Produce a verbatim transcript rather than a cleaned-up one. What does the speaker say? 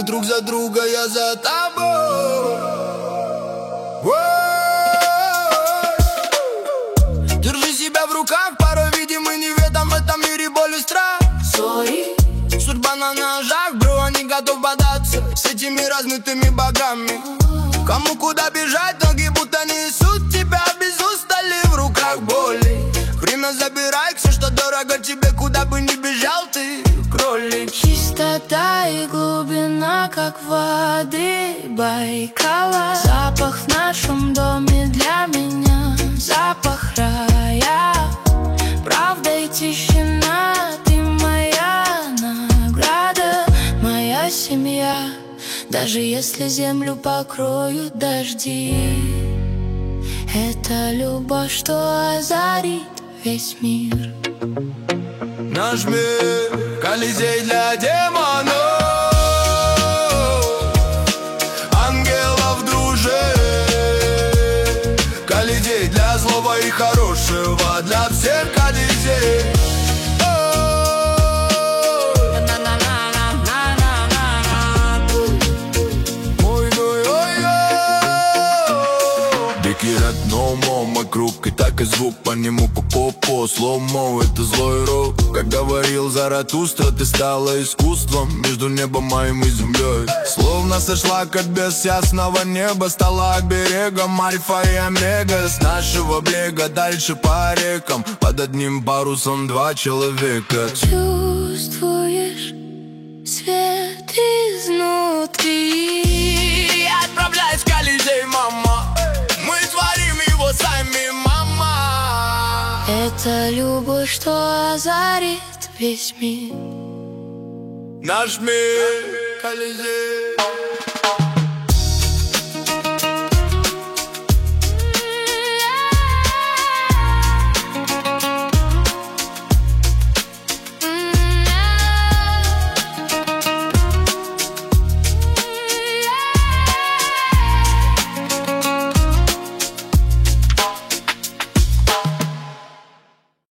друг за друга, я за тобой. Держи себя в руках, порой видимый неведом в этом мире боль и страх. Sorry. Судьба на ножах, бро, не готов бодаться с этими размытыми богами. Кому куда бежать, ноги будто несут тебя без устали, в руках боли. Время забирай все, что дорого тебе, куда бы ни бежал ты, кролик. Чистота и глубина, как воды Байкала. Запах в нашем доме для меня, запах рая. Правда и тишина, ты моя награда, моя семья. Даже если землю покроют дожди, это любовь, что озарит весь мир. Наш мир — Колизей для демонов, ангелов дружи. Колизей для злого и хорошего, для всех Колизей. No more, мой круг, и так и звук по нему по-по-по. Слоумо — это злой рок. Как говорил Заратустра, ты стала искусством между небом моим и землей. Словно сошла как без ясного неба, стала берегом альфа и омега. С нашего берега дальше по рекам, под одним парусом два человека. Чувствуешь свет изнутри? Отправляйся в Колизей, мама. Мы творим его сами, мама. Это любовь, что озарит весь мир. Наш мир — Колизей.